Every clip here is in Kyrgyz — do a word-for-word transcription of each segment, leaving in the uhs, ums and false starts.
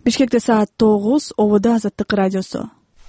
Бишкекте саат тогуз, Ободо Азаттык радиосу.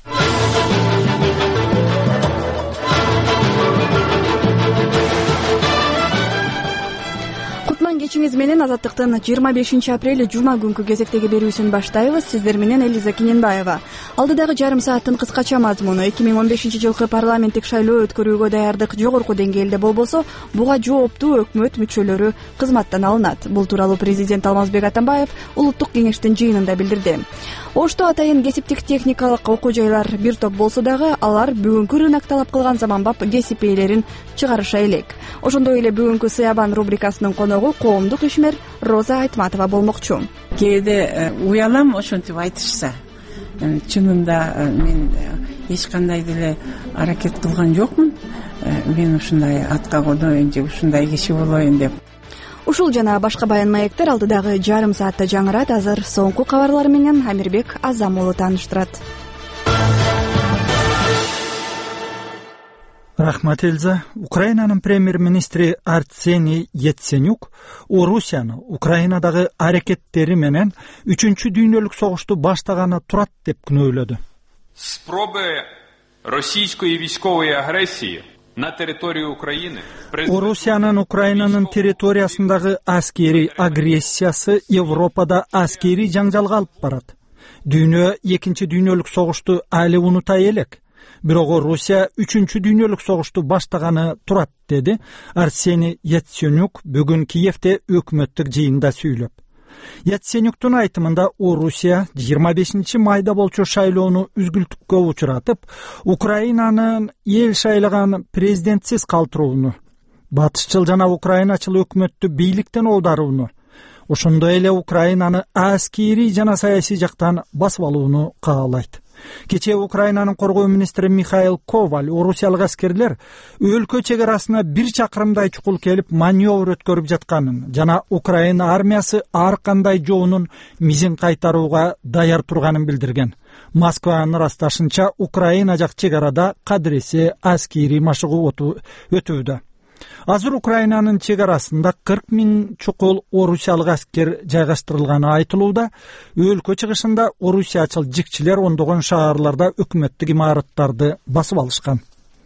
Кутман кечиңиз менен Азаттыктын жыйырма бешинчи апрель жума күнкү кезектеги берүүсүн баштайбыз. Сиздер менен Элиза Кененбаева. Алдыдагы жарым сааттын кыскача мазмуну: эки миң он бешинчи жылкы парламенттик шайлоо өткөрүүгө даярдык жогорку деңгээлде болбосо, буга жооптуу өкмөт мүчөлөрү кызматтан алынат. Бул тууралуу президент Алмазбек Атамбаев улуттук кеңештин жыйынында билдирди. Ошто атайын кесиптик техникалык окуу жайлар бир топ болсо дагы, алар бүгүнкү рынок талап кылган заманбап кесип ээлерин чыгарыша элек. Ошондой эле бүгүнкү Сыябан рубрикасынын коногу коомдук ишмер Роза Айтматова болмокчу. Кээде уялам ошентип айтышса. Чынында мен эч кандай деле аракет кылган жокмун. Мен ушундай атка коноюн же ушундай киши болоюн деп. Ушул жана башка баян маектер алдыдагы жарым саатта жаңырат. Азыр соңку кабарлар менен Амирбек Азам уулу тааныштырат. Рахмат, Эльза. Украинанын премьер-министри Арсений Яценюк Орусияны Украинадагы аракеттери менен үчүнчү дүйнөлүк согушту баштаганы турат деп күнөөлөдү. Спроби російської військової агресії на територію України. Орусиянын Украинанын территориясындагы аскери агрессиясы Европада аскери жаңжалга алып барат. Дүйнө экинчи дүйнөлүк согушту али унутай элек. Бирок Орусия үчүнчү дүйнөлүк согушту баштаганы турат, деди Арсений Яценюк бүгүн Киевде өкмөттүк жыйында сүйлөп. Яценюктун айтымында Орусия жыйырма бешинчи майда болчу шайлоону үзгүлтүккө учуратып, Украинанын эл шайлаган президентсиз калтырууну, батышчыл жана украиначыл өкмөттү бийликтен оодарууну, ошондой эле Украинаны аскери жана саясий жактан басып алууну каалайт. Кечээ Украинанын коргоо министри Михаил Коваль орусиялык аскерлер өлкө чек арасына бир чакырымдай чукул келип маневр өткөрүп жатканын жана Украина армиясы ар кандай жоонун мизин кайтарууга даяр турганын билдирген. Москванын ырасташынча Украина жак чек арада кадыресе аскери машыгуу өтүүдө. Азыр Украинанын чек арасында кырк миң чукул орусиялык аскер жайгаштырылганы айтылууда. Өлкө чыгышында орусиячыл жикчилер ондогон шаарларда өкмөттүк имараттарды басып алышкан.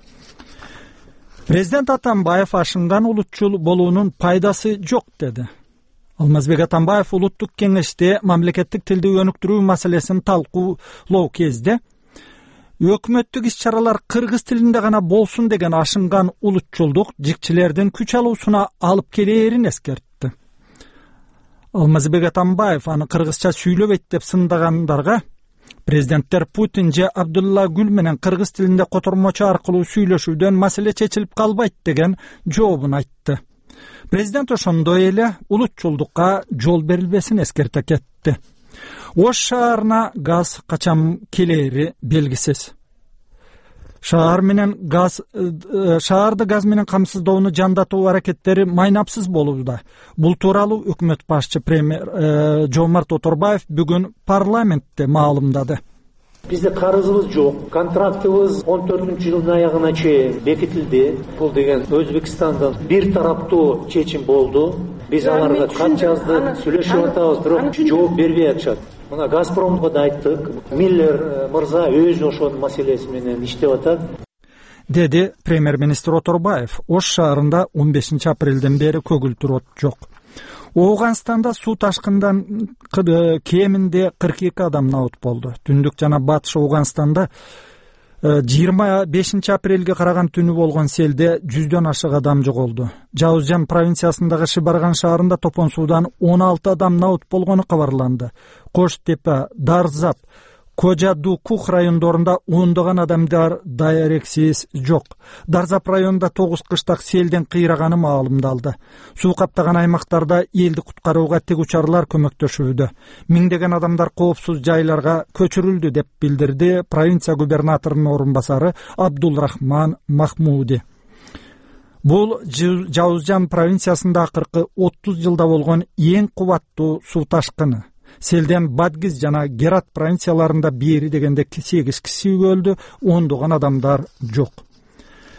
Президент Атамбаев ашынган улутчул болуунун пайдасы жок, деди. Алмазбек Атамбаев улуттук кеңеште мамлекеттик тилди өнүктүрүү маселесин талкуулоо кезде өкмөттүк иш-чаралар кыргыз тилинде гана болсун деген ашынган улутчулдук жикчилердин күч алуусуна алып келээрин эскертти. Алмазбек Атамбаев аны кыргызча сүйлөбөйт деп сындагандарга президенттер Путин же Абдулла Гүл менен кыргыз тилинде котормочу аркылуу сүйлөшүүдөн маселе чечилип калбайт деген жообун айтты. Президент ошондой эле улутчулдукка жол берилбесин эскерте кетти. Ош шаарына газ качан келери белгисиз. Шаар менен газ шаарды газ менен камсыздоону жандатуу аракеттери майнапсыз болууда. Бул тууралуу өкмөт башчы премьер Жомарт Оторбаев бүгүн парламентте маалымдады. Бизде карызыбыз жок, контрактыбыз он төртүнчү жылдын аягына чейин бекитилди. Бул деген Өзбекстандан бир тараптуу чечим болду. Биз аларга кат жаздык, сүйлөшүп атабыз, бирок жооп бербей атышат. Мына Газпромго да айттык, Миллер мырза өзү ошол маселеси менен иштеп атат, деди премьер-министр Оторбаев. Ош шаарында он бешинчи апрелден бери көгүлтүр от жок. Ооганстанда суу ташкындан кеминде кырк эки адам набыт болду. Түндүк жана батыш Ооганстанда жыйырма бешинчи апрелге караган түнү болгон селде жүздөн ашык адам жоголду. Жаузжан провинциясындагы Шибарган шаарында топон суудан он алты адам набыт болгону кабарланды. Коштепе, Дарзап, Кожа-Ду-Кух райондорунда ондогон адамдар дарексиз жок. Дарзап районунда тогуз кыштак селден кыйраганы маалымдалды. Суу каптаган аймактарда элди куткарууга тег учарлар көмөктөшүүдө. Миңдеген адамдар коопсуз жайларга көчүрүлдү деп билдирди провинция губернаторунун орун басары Абдулрахман Махмуди. Бул Жаузжан провинциясында акыркы отуз жылда болгон эң кубаттуу суу ташкыны. Селден Бадгиз жана Герат провинцияларында бери дегенде сегиз киши өлдү, ондогон адамдар жок.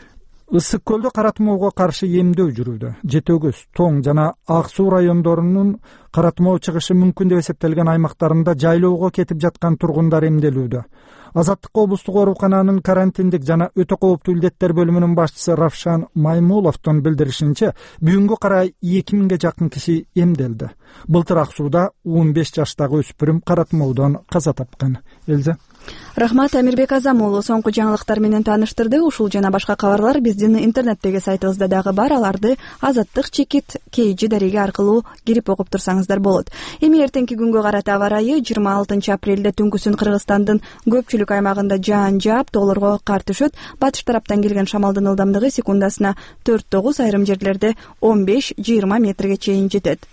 ысык көлдө каратмоого каршы эмдөө жүрүүдө. Жети Өгүз, Тоң жана Ак Суу райондорунун каратмоо чыгышы мүмкүн деп эсептелген аймактарында жайлоого кетип жаткан тургундар эмделүүдө. Азаттык облустук оорукананын карантиндик жана өтө кооптуу илдеттер бөлүмүнүн башчысы Равшан Маймуловдун билдиришинче, бүгүнгө карай эки миңге жакын киши эмделди. Былтыр Ак Сууда он беш жаштагы өспүрүм каратмоодон каза тапкан. Элза. Рахмат, Амирбек Азам уулу соңку жаңылыктар менен тааныштырды. Ушул жана башка кабарлар биздин интернеттеги сайтыбызда дагы бар. Аларды Азаттык чекит кей жи дареги аркылуу кирип окуп турсаңыздар болот. Эми эртеңки күнгө карата аба ырайы жыйырма алтынчы апрелде түнкүсүн Кыргызстандын көпчүлүк аймагында жаан жаап, тоолорго кар түшөт. Батыш тараптан келген шамалдын ылдамдыгы секундасына төрт тогуз, айрым жерлерде он беш жыйырма метрге чейин жетет.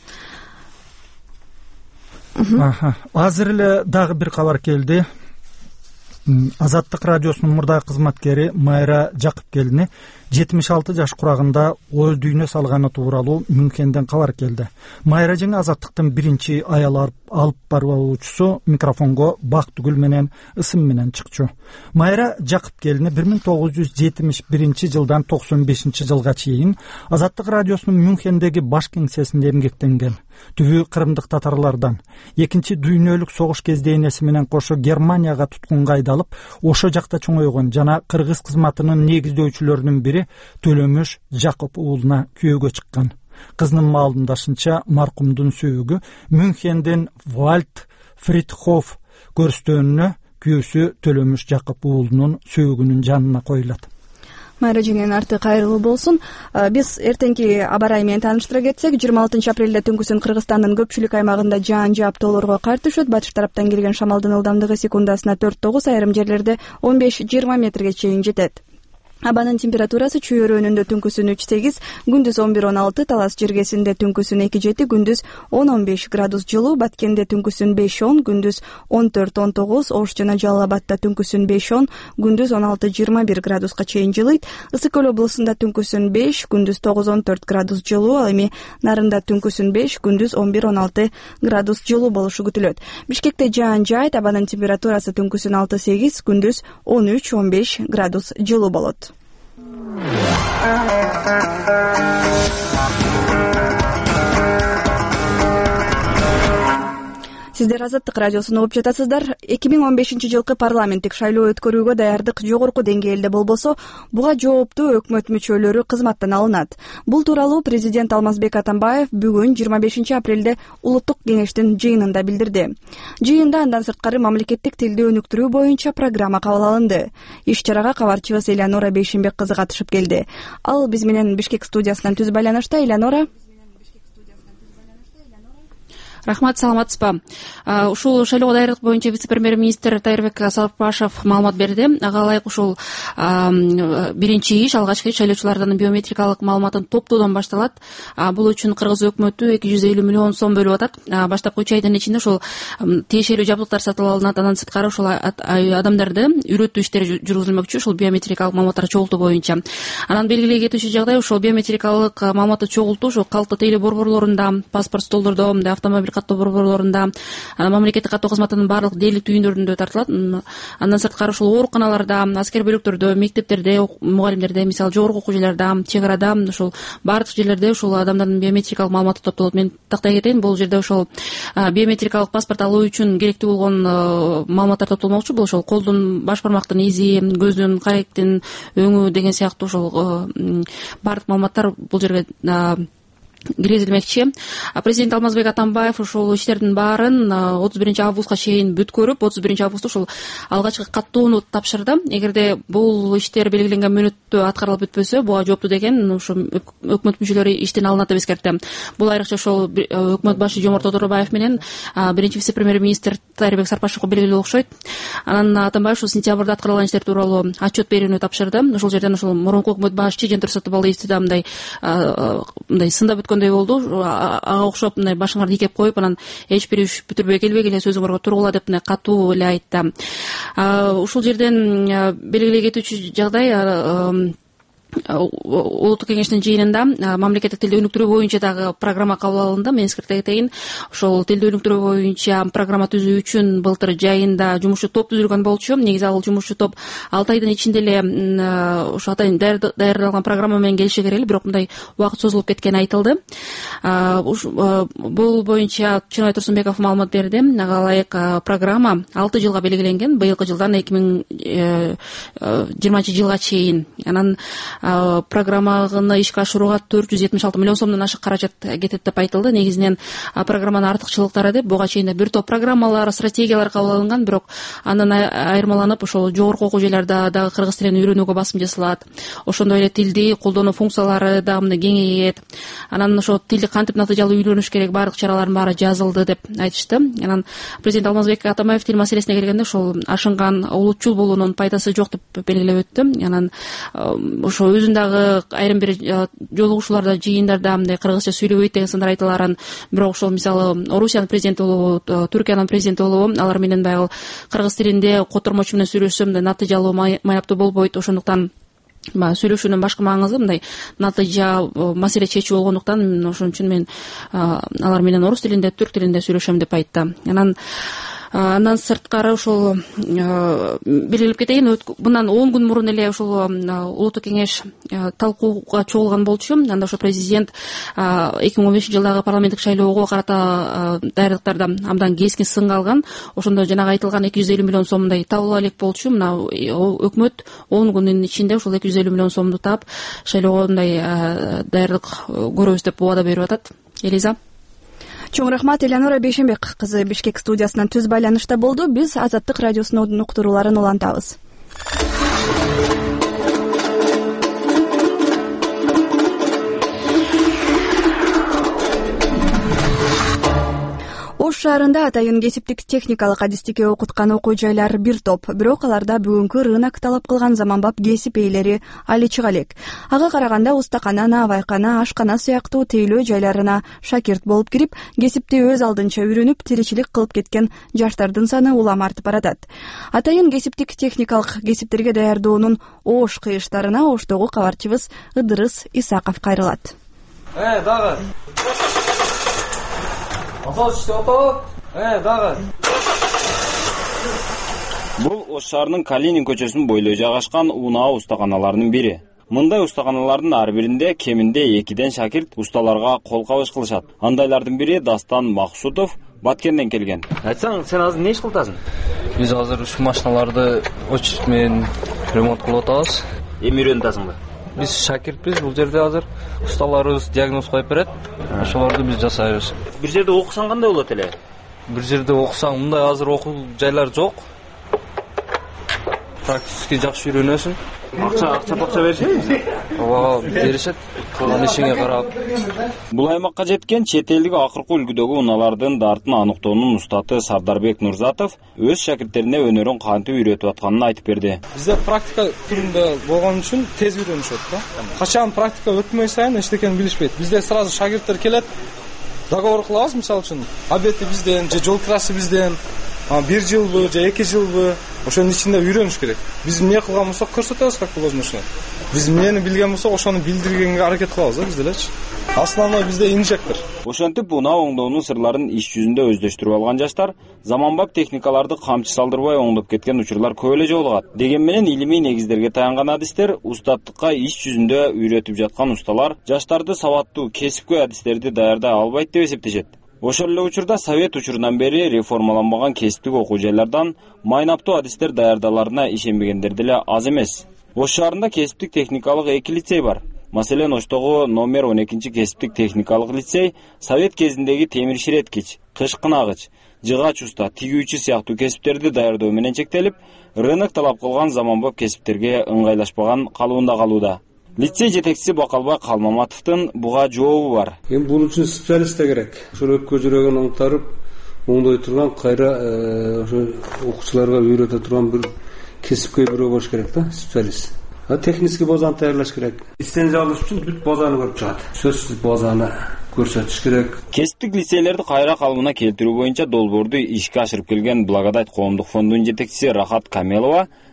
Азыр эле дагы бир кабар келди. Азаттык радиосунун мурдагы кызматкери Майра Жакыпкелини жетимиш алты жаш курагында өз дүйнө салганы тууралуу Мюнхенден кабар келди. Майра жеңи Азаттыктын биринчи аял алып баруучусу микрофонго Бактыгүл менен ысым менен чыкчу. Майра Жакыпкелини бир миң тогуз жүз жетимиш биринчи жылдан токсон бешинчи жылга чейин Азаттык радиосунун Мюнхендеги баш кеңсесинде эмгектенген. Түбү кырымдык татарлардан. Экинчи дүйнөлүк согуш кезде энеси менен кошо Германияга туткунга айдалып, ошо жакта чоңойгон жана кыргыз кызматынын негиздөөчүлөрүнүн бири Төлөмүш Жакып уулуна күйөөгө чыккан. Кызынын маалымдашынча, маркумдун сөөгү Мюнхенден Вальд Фридхоф көрүстөөнүнө күйөөсү Төлөмүш Жакып уулунун сөөгүнүн жанына коюлат. Майра жеңенин арты кайрылуу болсун. Биз эртеңки аба ырайы менен тааныштыра кетсек, жыйырма алтынчы апрелде түнкүсүн Кыргызстандын көпчүлүк аймагында жаан жаап, тоолорго кар түшөт. Батыш тараптан келген шамалдын ылдамдыгы секундасына төрт тогуз, айрым жерлерде он беш жыйырма метрге чейин жетет. Абанын температурасы Чүй өрөөнүндө түнкүсүн үч сегиз, күндүз он бир он алты, Талас жиргесинде түнкүсүн эки жети, күндүз он он беш градус жылуу, Баткенде түнкүсүн беш он, күндүз он төрт он тогуз, Ош жана Жалал Абадта түнкүсүн беш он, күндүз он алты жыйырма бир градуска чейин жылыйт. Ысык көл облусунда түнкүсүн беш, күндүз тогуз он төрт градус жылуу, ал эми Нарында түнкүсүн беш, күндүз он бир он алты градус жылуу болушу күтүлөт. Бишкекте жаан жаайт, абанын температурасы түнкүсүн алты сегиз, күндүз он үч он беш градус жылуу болот. Сиздер Азаттык радиосун угуп жатасыздар. эки миң он бешинчи жылкы парламенттик шайлоо өткөрүүгө даярдык жогорку деңгээлде болбосо, буга жооптуу өкмөт мүчөлөрү кызматтан алынат. Бул тууралуу президент Алмазбек Атамбаев бүгүн жыйырма бешинчи апрелде улуттук кеңештин жыйынында билдирди. Жыйында андан сырткары мамлекеттик тилди өнүктүрүү боюнча программа кабыл алынды. Иш-чарага кабарчыбыз Элеонора Бейшимбек кызы катышып келди. Ал биз менен Бишкек студиясынан түз байланышта. Элеонора. Рахмат, саламатсызбы. Ушул шайлоого даярдык боюнча вице-премьер-министр Тайырбек Сапашев маалымат берди. Ага ылайык ушул биринчи иш, алгачкы шайлоочулардын биометрикалык маалыматын топтоодон башталат. Бул үчүн Кыргыз өкмөтү эки жүз элүү миллион сом бөлүп атат. Баштапкы үч айдын ичинде ушул тиешелүү жабдыктар сатып алынат. Андан сырткары ушул адамдарды үйрөтүү иштери жүргүзүлмөкчү, ушул биометрикалык маалыматтарды чогултуу боюнча. Анан белгилей кетүүчү жагдай ушул биометрикалык маалыматты чогултуу ушул калктуу тейлөө борборлорунда, паспорт столдордо, автомобиль каттоо борборлорунда, мамлекеттик каттоо кызматынын баардык дээрлик түйүндөрүндө тартылат. Андан сырткары ушул ооруканаларда, аскер бөлүктөрдө, мектептерде, мугалимдерде, мисалы жогорку окуу жайларда, чек арада, ушул баардык жерлерде ушул адамдардын биометрикалык маалыматы топтолот. Мен тактай кетейин, бул жерде ушул биометрикалык паспорт алуу үчүн керектүү болгон маалыматтар топтолмокчу. Бул ошол колдун баш бармактын изи, көздүн, каректин өңү деген сыяктуу ушул баардык маалыматтар бул жерге киргизилмекчи. Президент Алмазбек Атамбаев ушул иштердин баарын отуз биринчи августка чейин бүткөрүп, отуз биринчи августта ушул алгачкы каттоону тапшырды. Эгерде бул иштер белгиленген мөөнөттө аткарылып бүтпөсө, буга жооптуу деген ушу өкмөт мүчөлөрү иштен алынат деп эскертти. Бул айрыкча ошол өкмөт башы Жомарт Одоробаев менен биринчи вице-премьер-министр Тайырбек Сапашевге белгилүү окшойт. Анан Атамбаев ушул сентябрда аткарылган иштер тууралуу отчет берүүнү тапшырды. Ошол жерден ушул мурунку өкмөт башчы Жентур Сатыбалдиевди да мындай мындай сында бүткөндөй болду. Ага окшоп мындай башыңарды ийкеп коюп, анан эч бир иш бүтүрбөй келбегиле сөзүңөргө тургула деп мындай катуу эле айтты. Ушул жерден белгилей кетүүчү жагдай улуттук кеңештин жыйынында мамлекеттик тилди өнүктүрүү боюнча дагы программа кабыл алынды. Мен эскертейин кетейин, ошол тилди өнүктүрүү боюнча программа түзүү үчүн былтыр жайында жумушчу топ түзүлгөн болчу. Негизи ал жумушчу топ алты айдын ичинде эле ошо атайын даярдалган программа менен келиши керек эле, бирок мындай убакыт созулуп кеткени айтылды. Бул боюнча Чыныбай Турсунбеков маалымат берди. Ага ылайык программа алты жылга белгиленген, быйылкы жылдан эки миң жыйырманчы жылга чейин. Анан программаны ишке ашырууга төрт жүз жетимиш алты миллион сомдон ашык каражат кетет деп айтылды. Негизинен программанын артыкчылыктары деп буга чейин бир топ программалар, стратегиялар кабыл алынган, бирок андан айырмаланып ошол жогорку окуу жайларда дагы кыргыз тилин үйрөнүүгө басым жасалат. Ошондой эле тилди колдонуу функциялары дагы мындай кеңейет. Анан ошо тилди кантип натыйжалуу үйрөнүш керек, баардык чаралардын баары жазылды деп айтышты. Анан президент Алмазбек Атамбаев тил маселесине келгенде ошол ашынган улутчул болуунун пайдасы жок деп белгилеп өттү. Анан ошо өзүн дагы айрым бир жолугушууларда, жыйындарда мындай кыргызча сүйлөбөйт деген сындар айтыларын, бирок ошол мисалы Орусиянын президенти болобу, Түркиянын президенти болобу, алар менен баягы кыргыз тилинде котормочу менен сүйлөшсө мындай натыйжалуу, маяптуу болбойт. Ошондуктан сүйлөшүүнүн башкы маңызы мындай натыйжа маселе чечүү болгондуктан ошон үчүн мен алар менен орус тилинде, түрк тилинде сүйлөшөм деп айтты. Анан Андан сырткары ошол белгилеп кетейин, мындан он күн мурун эле ошол улуттук кеңеш талкууга чогулган болчу. Анда ошо президент эки миң он бешинчи жылдагы парламенттик шайлоого карата даярдыктарда абдан кескин сынга алган. Ошондо жанагы айтылган эки жүз элүү миллион сомдой табыла элек болчу. Мына өкмөт он күндүн ичинде ошол эки жүз элүү миллион сомду таап шайлоого мындай даярдык көрөбүз деп убада берип атат. Элиза. Чоң рахмат. Элеонора Бейшенбек кызы Бишкек студиясынан түз байланышта болду. Биз Азаттык радиосунун уктурууларын улантабыз. Ош шаарында атайын кесиптик техникалык адистикке окуткан окуу жайлар бир топ, бирок аларда бүгүнкү рынок талап кылган заманбап кесип ээлери али чыга элек. Ага караганда устакана, навайкана, ашкана сыяктуу тейлөө жайларына шакирт болуп кирип, кесипти өз алдынча үйрөнүп, тиричилик кылып кеткен жаштардын саны улам артып баратат. Атайын кесиптик техникалык кесиптерге даярдоонун Ош кыйыштарына Оштогу кабарчыбыз Ыдырыс Исаков кайрылат. Э, дагы. Э, дагы. Бул Ош шаарынын Калинин көчөсүнүн бойлой жайгашкан унаа устаканаларынын бири. Мындай устаканалардын ар биринде кеминде экиден шакирт усталарга кол кабыш кылышат. Андайлардын бири Дастан Максутов Баткенден келген. Айтсаң, сен азыр не иш кылып атасың? Биз азыр ушу машиналарды очередь менен ремонт кылып атабыз. Эми үйрөнүп атасыңбы? Биз шакиртпиз, бул жерде азыр усталарыбыз диагноз коюп берет. Ошолорду биз жасайбыз. Бир жерде окусаң кандай болот эле? Бир жерде окусаң, мындай азыр окуу жайлар жок. Практически жакшы үйрөнөсүң. Акча, акча акча беришеби? Ооба, беришет. Кылган ишиңе карап. Бул аймакка жеткен чет элдик акыркы үлгүдөгү унаалардын дартын аныктоонун устаты Сардарбек Нурзатов өз шакирттерине өнөрүн кантип үйрөтүп атканын айтып берди. Бизде практика түрүндө болгон үчүн тез үйрөнүшөт да. Качан практика өтмөй сайын эчтекени билишпейт. Бизде сразу шакирттер келет, договор кылабыз, мисалы үчүн, обети бизден, же жол кирасы бизден, бир жылбы же эки жылбы, ошонун ичинде үйрөнүш керек. Биз эмне кылган болсок көрсөтөбүз, как положено. Биз эмнени билген болсок, ошону билдиргенге аракет кылабыз да, биз делечи. Основной бизде инжектор. Ошентип унаа оңдоонун сырларын иш жүзүндө өздөштүрүп алган жаштар заманбап техникаларды камчы салдырбай оңдоп кеткен учурлар көп эле жолугат. Деген менен илимий негиздерге таянган адистер устаттыкка иш жүзүндө үйрөтүп жаткан усталар жаштарды сабаттуу, кесипкөй адистерди даярдай албайт деп эсептешет. Ошол эле учурда совет учурунан бери реформаланбаган кесиптик окуу жайлардан майнаптуу адистер даярдаларына ишенбегендер деле аз эмес. Ош шаарында кесиптик техникалык эки лицей бар. Маселен, Оштогу номер он экинчи кесиптик техникалык лицей совет кезиндеги темир ширеткич, кыш кынагыч, жыгач уста, тигүүчү сыяктуу кесиптерди даярдоо менен чектелип, рынок талап кылган заманбап кесиптерге ыңгайлашпаган калуунда калууда. Лицей жетекчиси Бакалбай Калмаматовдун буга жообу бар. Эми бул үчүн специалист да керек. Ошол өпкө жүрөгүн оңтарып, оңдой турган, кайра ошо окуучуларга үйрөтө турган бир кесипкөй бирөө болуш керек да, специалист. Технический базаны даярдаш керек. Лицензия алыш үчүн бүт базаны көрүп чыгат. Сөзсүз базаны көрсөтүш керек. Кесиптик лицейлерди кайра калыбына келтирүү боюнча долбоорду ишке ашырып келген Благодать коомдук фондунун жетекчиси Рахат Камелова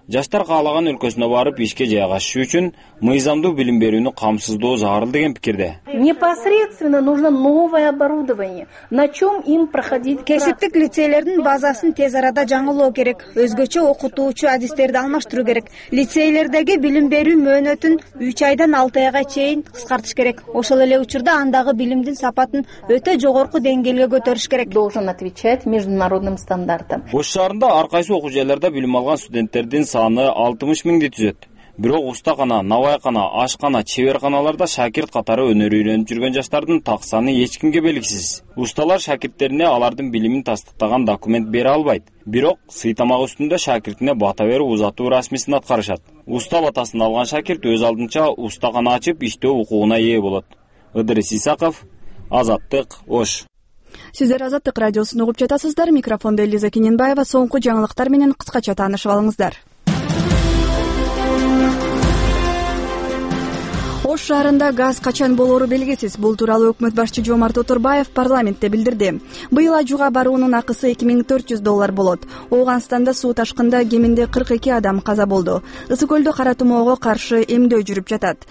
Жаштар каалаган өлкөсүнө барып ишке жайгашышы үчүн мыйзамдуу билим берүүнү камсыздоо зарыл деген пикирде. Непосредственно нужно новое оборудование. На чем им проходить? Кесиптик лицейлердин базасын тез арада жаңылоо керек. Өзгөчө окутуучу адистерди алмаштыруу керек. Лицейлердеги билим берүү мөөнөтүн үч айдан алты айга чейин кыскартыш керек. Ошол эле учурда андагы билимдин сапатын өтө жогорку деңгээлге көтөрүш керек. Должен отвечать международным стандартам. Ош шаарында ар кайсы окуу жайларда билим алган студенттердин саны алтымыш миңди түзөт. Бирок устакана, навайкана, ашкана, чеберканаларда шакирт катары өнөр үйрөнүп жүргөн жаштардын так саны эч кимге белгисиз. Усталар шакирттерине алардын билимин тастыктаган документ бере албайт. Бирок сый тамак үстүндө шакиртине бата берип узатуу расмисин аткарышат. Уста батасын алган шакирт өз алдынча устакана ачып иштөө укугуна ээ болот. Ыдырыс Исаков, Азаттык, Ош. Сиздер Азаттык радиосун угуп жатасыздар. Микрофондо Элиза Кененбаева. Соңку жаңылыктар менен кыскача таанышып алыңыздар. Ош шаарында газ качан болоору белгисиз. Бул тууралуу өкмөт башчы Жомарт Оторбаев парламентте билдирди. Быйыл Ажууга баруунун акысы эки миң төрт жүз доллар болот. Ооганстанда суу ташкында кеминде кырк эки адам каза болду. Ысык көлдө кара тумоого каршы эмдөө жүрүп жатат.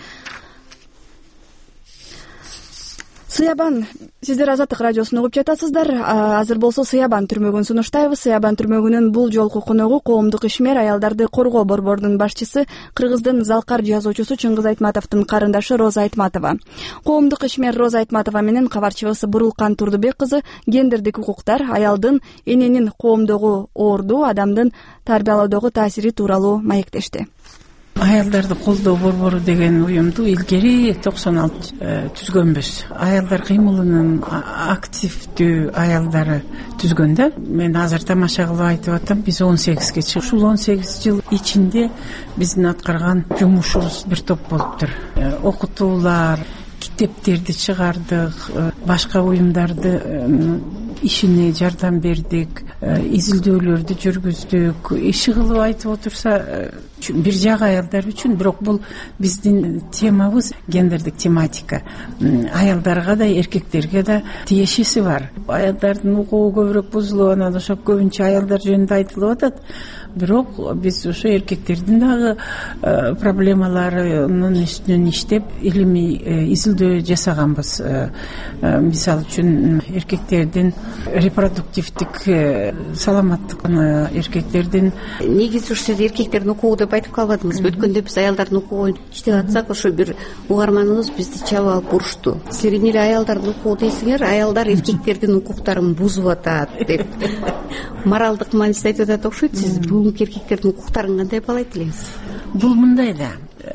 Сыябан, сиздер Азаттык радиосун угуп жатасыздар. Азыр болсо Сыябан түрмөгүн сунуштайбыз. Сыябан түрмөгүнүн бул жолку коногу коомдук ишмер аялдарды коргоо борборунун башчысы, Кыргыздын Залкар жазуучусу Чыңгыз Айтматовдун карындашы Роза Айтматова. Коомдук ишмер Роза Айтматова менен кабарчыбыз Бурулкан Турдубек кызы гендердик укуктар, аялдын эненин коомдогу оордуу, адамдын тарбиялоодогу таасири тууралуу маектешти. Аялдарды колдоо борбору деген уюмду илгери токсон алты түзгөнбүз. Аялдар кыймылынын активдүү аялдары түзгөн да. Мен азыр тамаша кылып айтып атам, биз он сегизге чыгып, ушул он сегиз жыл ичинде биздин аткарган жумушубуз бир топ болуптур. Окутуулар, китептерди чыгардык, башка уюмдарды ишине жардам бердик, изилдөөлөрдү жүргүздүк. Иши кылып айтып отурса, бир жак аялдар үчүн, бирок бул биздин темабыз гендердик тематика. Аялдарга да, эркектерге да тиешеси бар. Аялдардын укугу көбүрөөк бузулуп, анан ошо көбүнчө аялдар жөнүндө айтылып атат. Бирок биз ошо эркектердин дагы проблемаларынын үстүнөн иштеп, илимий изилдөө жасаганбыз. Мисалы үчүн эркектердин репродуктивдик саламаттыгын, эркектердин негизи ушу жерде эркектердин укугу деп айтып калбадыңыз. Өткөндө биз аялдардын укугун иштеп атсак, ошо бир угарманыбыз бизди чалып алып урушту. Силер эмне эле аялдардын укугу дейсиңер, аялдар эркектердин укуктарын бузуп атат деп. Моралдык мааниси айтып атат окшойт. Сиз бүгүнкү эркектердин укуктарын кандай баалайт элеңиз? Бул мындай да.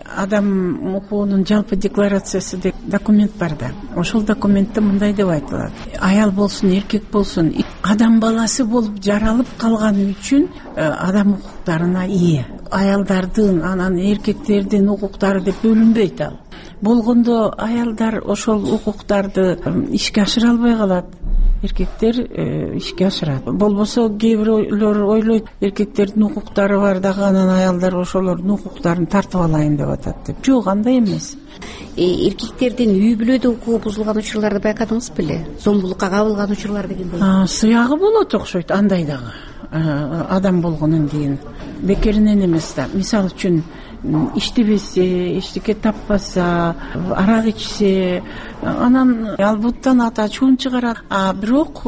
Адам укугунун жалпы декларациясы деп документ бар да. Ошол документте мындай деп айтылат. Аял болсун, эркек болсун, адам баласы болуп жаралып калган үчүн адам укуктарына ээ. Аялдардын, анан эркектердин укуктары деп бөлүнбөйт ал. Болгондо аялдар ошол укуктарды ишке ашыра албай калат. Эркектер ишке ашырат. Болбосо кээ бирөөлөр ойлойт, эркектердин укуктары бар дагы, анан аялдар ошолордун укуктарын тартып алайын деп атат деп. Жок, андай эмес. Эркектердин үй бүлөдө укугу бузулган учурларды байкадыңыз беле? Зомбулукка кабылган учурлар деген болот. Сыягы болот окшойт, андай дагы. Адам болгондон кийин бекеринен эмес да. Мисалы үчүн иштебесе, эчтеке таппаса, арак ичсе, анан албуттан ата чуун чыгарат. А бирок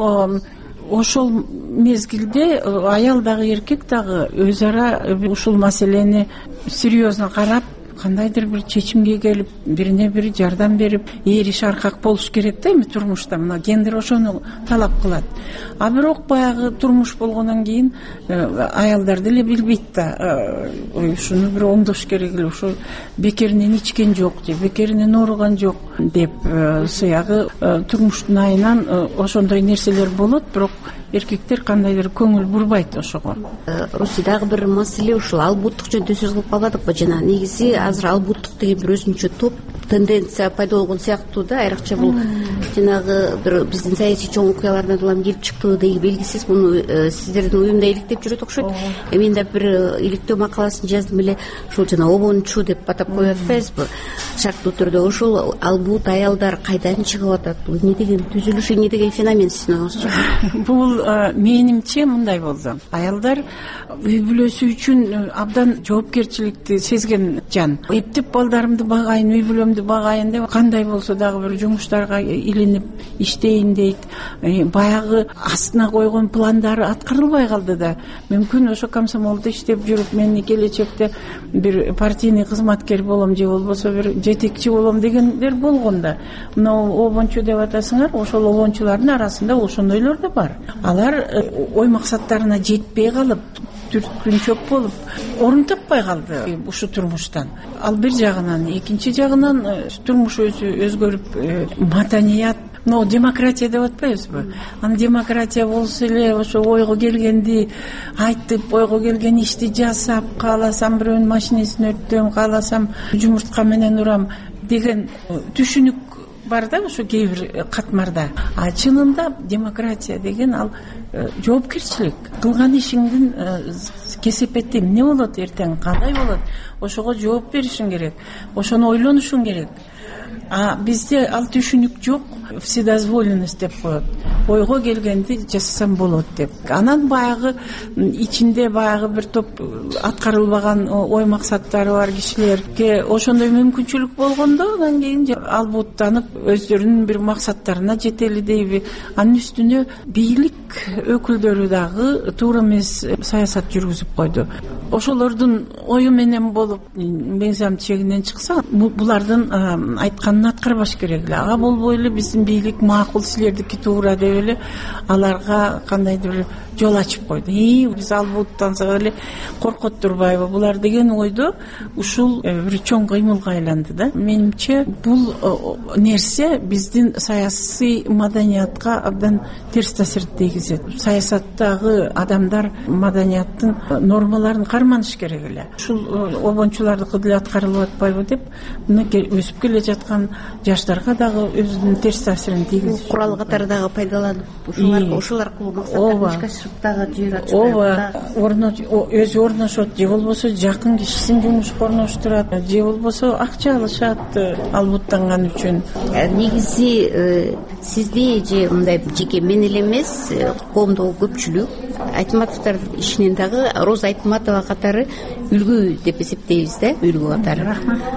ошол мезгилде аял дагы эркек дагы өз ара ушул маселени серьезно карап, кандайдыр бир чечимге келип, бирине бири жардам берип, эриш аркак болуш керек да эми турмушта. Мына гендер ошону талап кылат. А бирок баягы турмуш болгондон кийин аялдар деле билбейт да, ушуну бир оңдош керек эле, ошо бекеринен ичкен жок же, бекеринен ооруган жок деп, сыягы турмуштун айынан ошондой нерселер болот, бирок эркектер кандайдыр көңүл бурбайт ошого. Руси дагы бир маселе ушул албуттук жөнүндө сөз кылып калбадыкпы? Жана негизи азыр албуттук деген бир өзүнчө топ тенденция пайда болгон сыяктуу да. Айрыкча бул жанагы бир биздин саясий чоң окуялардан улам келип чыкты деги белгисиз. Муну сиздердин уюм да иликтеп жүрөт окшойт. Мен да бир иликтөө макаласын жаздым эле. Ушул жана обончу деп атап коюп атпайбызбы? Шарттуу түрдө ошол албут аялдар кайдан чыгып атат? Бул эмне деген түзүлүш, эмне деген феномен сиздин оюңузча? Бул менимче мындай болду. Аялдар үй бүлөсү үчүн абдан жоопкерчиликти сезген жан. Эптеп балдарымды багайын, үй бүлөмдү багайын деп кандай болсо дагы бир жумуштарга илинип иштейин дейт. Баягы астына койгон пландары аткарылбай калды да. Мүмкүн ошо комсомолдо иштеп жүрүп мен келечекте бир партийный кызматкер болом же болбосо бир жетекчи болом дегендер болгон да. Мына обончу деп атасыңар, ошол обончулардын арасында ошондойлор да бар. Алар ой максаттарына жетпей калып, түрткүнчөк болуп, орун таппай калды ушу турмуштан. Ал бир жагынан, экинчи жагынан турмуш өзү өзгөрүп, маданият, но демократия деп атпайбызбы? Аны демократия болсо эле ошо ойго келгенди айтып, ойго келген ишти жасап, кааласам бирөөнүн машинесин өрттөйм, кааласам жумуртка менен урам деген түшүнүк бар да ошо кээ бир катмарда. А чынында демократия деген ал жоопкерчилик. Кылган ишиңдин кесепети эмне болот, эртең кандай болот? Ошого жооп беришиң керек. Ошону ойлонушуң керек. А бизде ал түшүнүк жок, вседозволенность деп коет. Ойго келгенди жасасам болот деп. Анан баягы ичинде баягы бир топ аткарылбаган ой максаттары бар кишилерге ошондой мүмкүнчүлүк болгондо анан кийин албуттанып өздөрүнүн бир максаттарына жетели дейби. Анын үстүнө бийлик өкүлдөрү дагы туура эмес саясат жүргүзүп койду. Ошолордун ою менен болуп мыйзам чегинен чыкса, булардын айтканын аткарбаш керек эле. Ага болбой эле биздин бийлик макул, силердики туура деп эле аларга кандайдыр жол ачып койду. И биз албуттансак эле коркот турбайбы булар деген ойдо ушул бир чоң кыймылга айланды да. Менимче бул нерсе биздин саясий маданиятка абдан терс таасир тийгизет. Саясаттагы адамдар маданияттын нормаларын карманыш керек эле. Ушул обончулардыкы деле аткарылып атпайбы деп мына өсүп келе жаткан жаштарга дагы өзүнүн терс таасирин тийгизет. Курал катары дагы пайдаланып ушулар ошол аркылуу максаттарын ишке ашырып дагы жиберип атышпайбы? Ооба, өзү орношот, же болбосо жакын кишисин жумушка орноштурат, же болбосо акча алышат албуттанган үчүн. Негизи сизди же мындай жеке мен эле эмес, коомдогу көпчүлүк Айтматовдордун ишинен дагы Роза Айтматова катары үлгү деп эсептейбиз да, үлгү катары.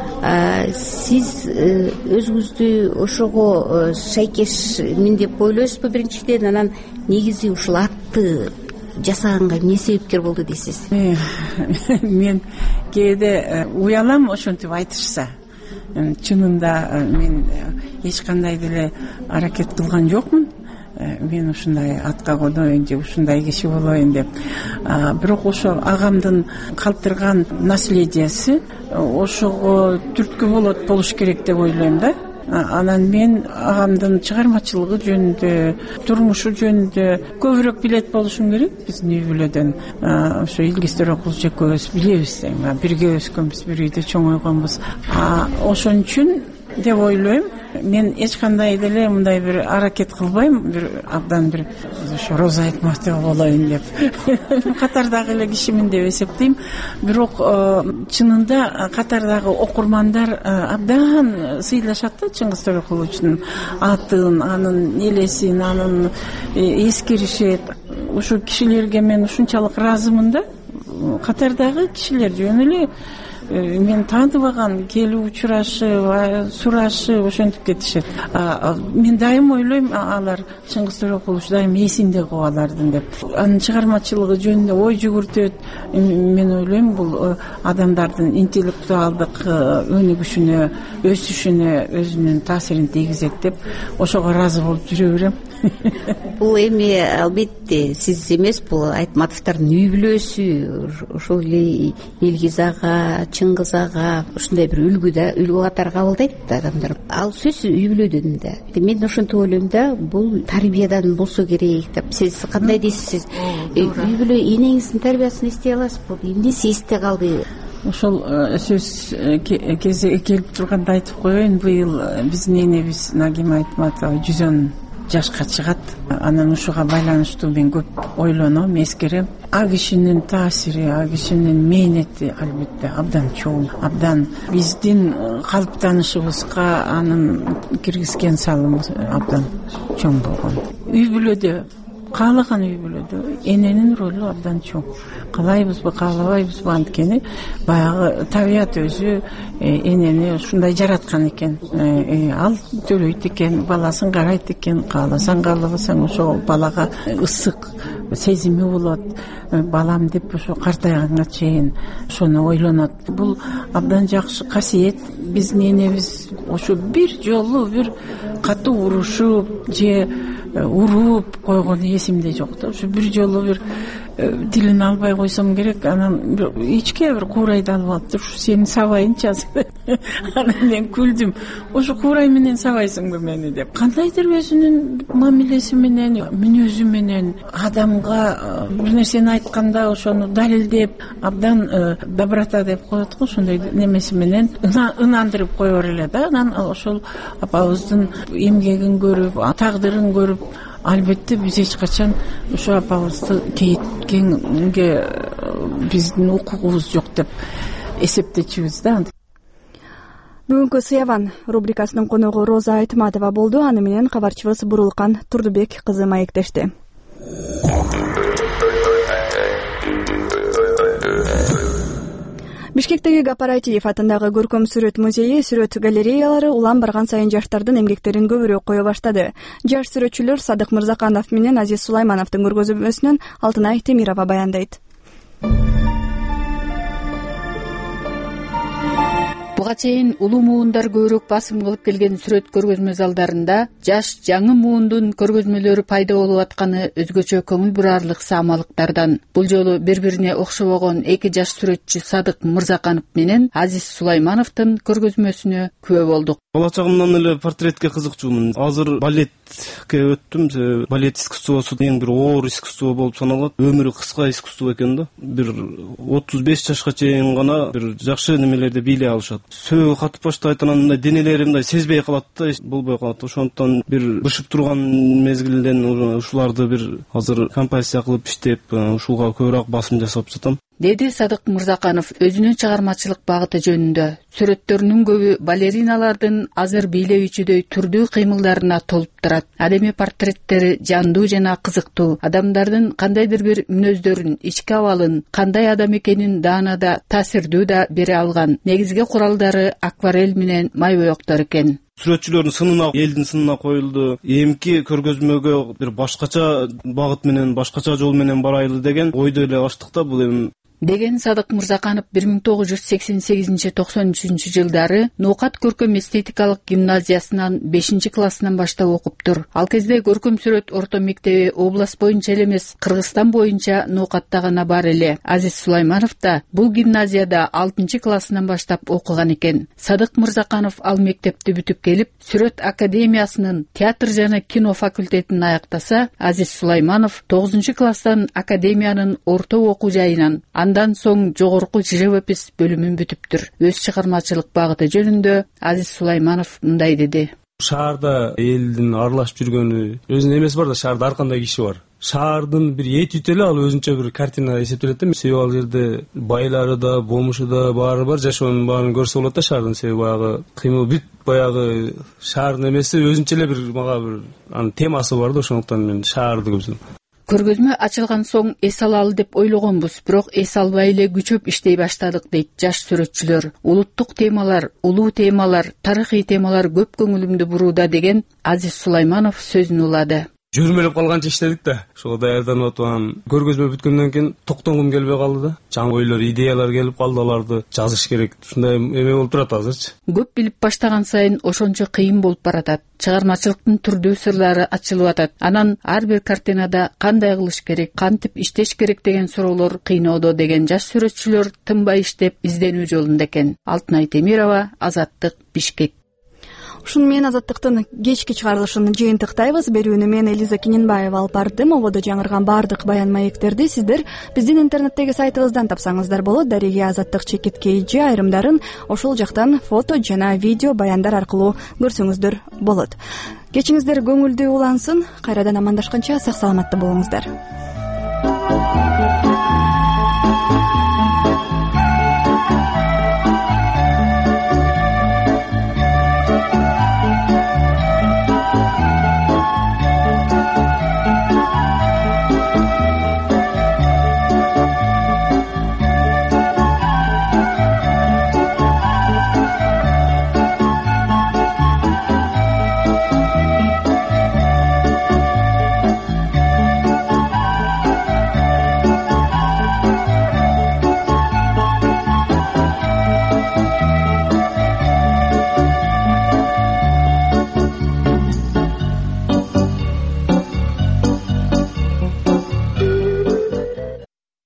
Сиз өзүңүздү ошого шайкешмин деп ойлойсузбу биринчиден, анан негизи ушул атты жасаганга эмне себепкер болду дейсиз? Мен кээде уялам ошентип айтышса. Чынында мен эч кандай деле аракет кылган жокмун. Мен ушундай атка коноюн же ушундай киши болоюн деп. Бирок ошо агамдын калтырган наследиясы ошого түрткү болот болуш керек деп ойлойм да. Анан мен агамдын чыгармачылыгы жөнүндө, турмушу жөнүндө көбүрөөк билет болушум керек. Биздин үй бүлөдөн ошо Илгиз Төрөкулович экөөбүз билебиз, бирге өскөнбүз, бир үйдө чоңойгонбуз. Ошон үчүн деп ойлойм. Мен эч кандай деле мындай бир аракет кылбайм, бир абдан бир ошо Роза Айтматова болоюн деп. Катардагы эле кишимин деп эсептейм. Бирок чынында катардагы окурмандар абдан сыйлашат да Чыңгыз Төрөкуловичтин атын, анын элесин, анын эскеришет. Ушу кишилерге мен ушунчалык ыраазымын да. Катардагы кишилер жөн эле мен тааныбаган, келип учурашып, сурашып ошентип кетишет. Мен дайым ойлойм, алар Чыңгыз Төрөкулович дайым эсинде кого алардын деп. Анын чыгармачылыгы жөнүндө ой жүгүртөт. Мен ойлойм, бул адамдардын интеллектуалдык өнүгүшүнө, өсүшүнө өзүнүн таасирин тийгизет деп ошого ыраазы болуп жүрө берем. Бул эми албетте сиз эмес, бул Айтматовдордун үй бүлөсү, ошол эле Илгиз ага, Чыңгыз ага ушундай бир үлгү да, үлгү катары кабылдайт да адамдар. Ал сөзсүз үй бүлөдөн да. Мен ошентип ойлойм да, бул тарбиядан болсо керек деп. Сиз кандай дейсиз? Үй бүлө энеңиздин тарбиясын эстей аласызбы? Эмнеси эсте калды? ошол сөз кезеги келип турганда айтып коеюн, быйыл биздин энебиз Нагима Айтматова жүзөн жашка чыгат. Анан ушуга байланыштуу мен көп ойлоном, эскерем. А кишинин таасири, а кишинин мээнети албетте абдан чоң, абдан биздин калыптанышыбызга анын киргизген салымы абдан чоң болгон. Үй бүлөдө, каалаган үй бүлөдө эненин ролу абдан чоң. Каалайбызбы, каалабайбызбы, анткени баягы табият өзү энени ушундай жараткан экен. Ал төлөйт экен, баласын карайт экен, кааласаң каалабасаң ошо балага ысык сезими болот. Балам деп ошо картайганга чейин ошону ойлонот. Бул абдан жакшы касиет. Биздин энебиз ошо бир жолу бир катуу урушуп же уруп койгон эсимде жок да. Ошо бир жолу бир тилин албай койсом керек, анан ичке бир куурайды алып алып, ушу сени сабайынчы азыр. Анан мен күлдүм. Ошо куурай менен сабайсыңбы мени деп. Кандайдыр өзүнүн мамилеси менен, мүнөзү менен адамга бир нерсени айтканда ошону далилдеп, абдан доброта деп коет го, ошондой немеси менен ынандырып коёр эле да. Анан ошол апабыздын эмгегин көрүп, тагдырын көрүп, албетте биз эч качан ошо апабызды кейиткенге биздин укугубуз жок деп эсептечүбүз да. Бүгүнкү Сыяван рубрикасынын коногу Роза Айтматова болду. Аны менен кабарчыбыз Бурулкан Турдубек кызы маектешти. Бишкектеги Кооператив атындагы көркөм сүрөт музейи сүрөт галереялары улам барган сайын жаштардын эмгектерин көбүрөөк кое баштады. Жаш сүрөтчүлөр Садык Мырзаканов менен Азиз Сулаймановдун көргөзмөсүнөн Алтынай Темирова баяндайт. Буга чейин улуу муундар көбүрөөк басым кылып келген сүрөт көргөзмө залдарында жаш жаңы муундун көргөзмөлөрү пайда болуп атканы өзгөчө көңүл бурарлык саамалыктардан. Бул жолу бири-бирине окшобогон эки жаш сүрөтчү Садык Мырзаканов менен Азиз Сулаймановдун көргөзмөсүнө күбө болдук. Бала чагымдан эле портретке кызыкчумун. Азыр балетке өттүм. Балет искусствосу эң бир оор искусство болуп саналат. Өмүрү кыска искусство экен да. Бир отуз беш жашка чейин гана бир жакшы немелерди бийлей алышат. Сөөгү катып баштайт, анан мындай денелери мындай сезбей калат да, болбой калат. Ошондуктан бир бышып турган мезгилден ушуларды бир азыр композиция кылып иштеп, ушуга көбүрөөк басым жасап жатам, деди Садык Мырзаканов өзүнүн чыгармачылык багыты жөнүндө. Сүрөттөрүнүн көбү балериналардын азыр бийлөөчүдөй түрдүү кыймылдарына толуп турат. Адеми портреттери жандуу жана кызыктуу. Адамдардын кандайдыр бир мүнөздөрүн, ички абалын, кандай адам экенин даанада таасирдүү да бере алган. Негизги куралдары акварель менен май боектор экен. Сүрөтчүлөрдүн сынына, элдин сынына коюлду. Эмки көргөзмөгө бир башкача багыт менен, башкача жол менен барайлы деген ойдо эле баштык да. Бул эми деген Садык Мырзаканов бир миң тогуз жүз сексен сегизинчи — токсон үчүнчү жылдары Ноокат көркөм эстетикалык гимназиясынан бешинчи классынан баштап окуптур. Ал кезде көркөм сүрөт орто мектеби область боюнча эле эмес, Кыргызстан боюнча Ноокатта гана бар эле. Азиз Сулайманов да бул гимназияда алтынчы классынан баштап окуган экен. Садык Мырзаканов ал мектепти бүтүп келип, Сүрөт академиясынын театр жана кино факультетин аяктаса, Азиз Сулайманов тогузунчу класстан академиянын орто окуу жайынан, андан соң жогорку живопись бөлүмүн бүтүптүр. Өз чыгармачылык багыты жөнүндө Азиз Сулайманов мындай деди. Шаарда элдин аралашып жүргөнү, өзүнүн эмеси бар да, шаарда ар кандай киши бар. Шаардын бир эти үтө эле ал өзүнчө бир картина эсептелет да. Себеби ал жерде байлары да, бомушу да баары бар, жашоонун баарын көрсө болот да шаардын. Себеби баягы кыймыл бүт баягы шаардын эмеси өзүнчө эле бир мага бир анын темасы бар да, ошондуктан мен шаарды көбүсүм. Көргөзмө ачылган соң эс алалы деп ойлогонбуз, бирок эс албай эле күчөп иштей баштадык, дейт жаш сүрөтчүлөр. Улуттук темалар, улуу темалар, тарыхый темалар көп көңүлүмдү бурууда деген Азиз Сулайманов сөзүн улады. Жүрмөлөп калганча иштедик да. Ошого даярданып атам. Көргөзмө бүткөндөн кийин токтонгум келбей калды да. Жаңы ойлор, идеялар келип калды, аларды жазыш керек. Ушундай эме болуп турат азырчы. Көп билип баштаган сайын ошончо кыйын болуп баратат. Чыгармачылыктын түрдүү сырлары ачылып атат. Анан ар бир картинада кандай кылыш керек, кантип иштеш керек деген суроолор кыйноодо деген жаш сүрөтчүлөр тынбай иштеп изденүү жолунда экен. Алтынай Темирова, Азаттык, Бишкек. ушуну менен азаттыктын кечки чыгарылышын жыйынтыктайбыз. Берүүнү мен Элиза Кененбаева алып бардым. Ободо жаңырган баардык баян маектерди сиздер биздин интернеттеги сайтыбыздан тапсаңыздар болот. Дареги Азаттык чекит эйджи айрымдарын ошол жактан фото жана видео баяндар аркылуу көрсөңүздөр болот. Кечиңиздер көңүлдүү улансын. Кайрадан амандашканча сак саламатта болуңуздар.